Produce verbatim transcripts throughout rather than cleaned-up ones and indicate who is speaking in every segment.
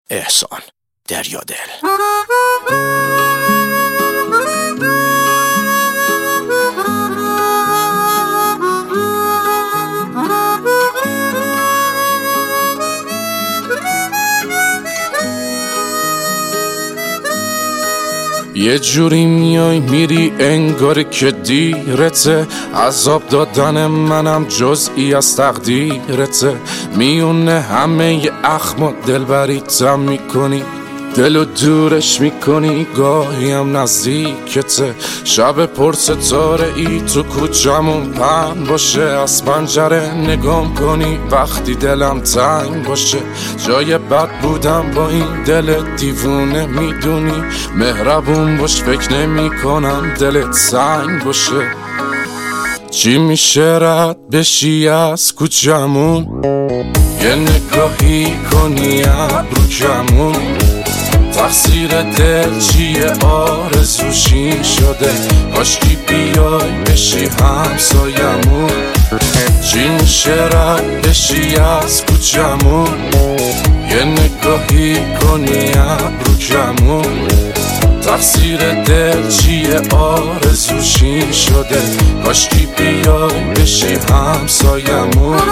Speaker 1: احسان دریادل. یه جوری میای میری انگار که دیرته، عذاب دادن منم جزئی از تقدیرته. میونه همه ی اخم دلبریتم میکنی، دلو دورش میکنی، گاهی هم نزدیکته. شب پر ستاره ای تو کوچمون پهن باشه، از پنجره نگام کنی وقتی دلم تنگ باشه. جای بد بودم با این دل دیوونه، میدونی مهربون باش فکر نمی کنم دلت سنگ باشه. چی میشه رد بشی از کوچمون، یه نگاهی کنی ابرو کمون. تقصیر دل چیه آرزوشی شده، کاشکی بیای بشی همسایمون. چی میشه رد بشی از کوچمون، یه نگاهی کنی ابرو کمون. تقصیر دل چیه آرزوشی شده، کاشکی بیای بشی همسایمون.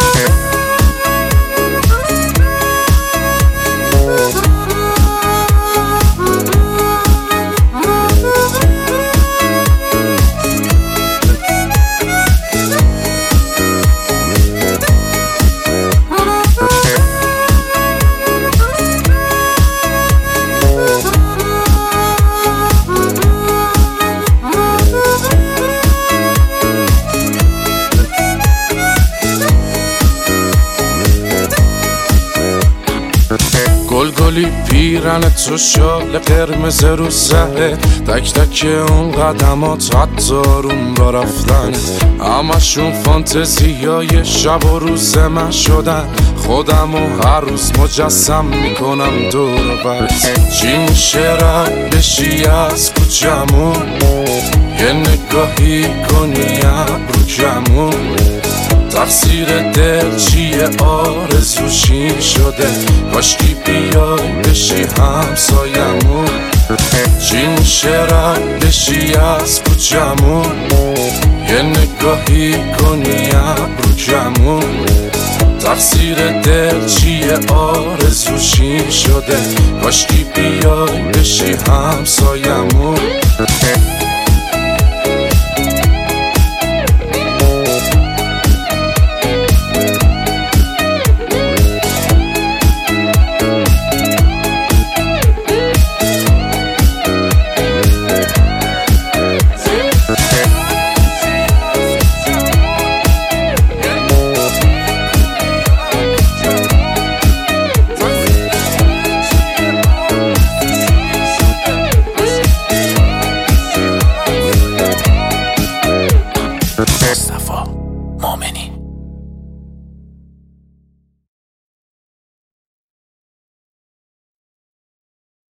Speaker 1: گلگلی پیرن تو شال قرمز رو سره، تک تک اون قدمات حتی روم با رفتن. همشون فانتزیای شب و روز من شدن، خودم و هر روز مجسم میکنم دور بر. چی میشه رد بشی از کوچمون، یه نگاهی کنی ابرو کمون. تقصیر دل چیه آرزوشی شده، کاشکی بیای بشی همسایمون. چی میشه رد بشی از کوچمون، یه نگاهی کنی ابرو کمون. تقصیر دل چیه آرزوشی شده، کاشکی بیای بشی همسایمون.
Speaker 2: مصطفی مؤمنی.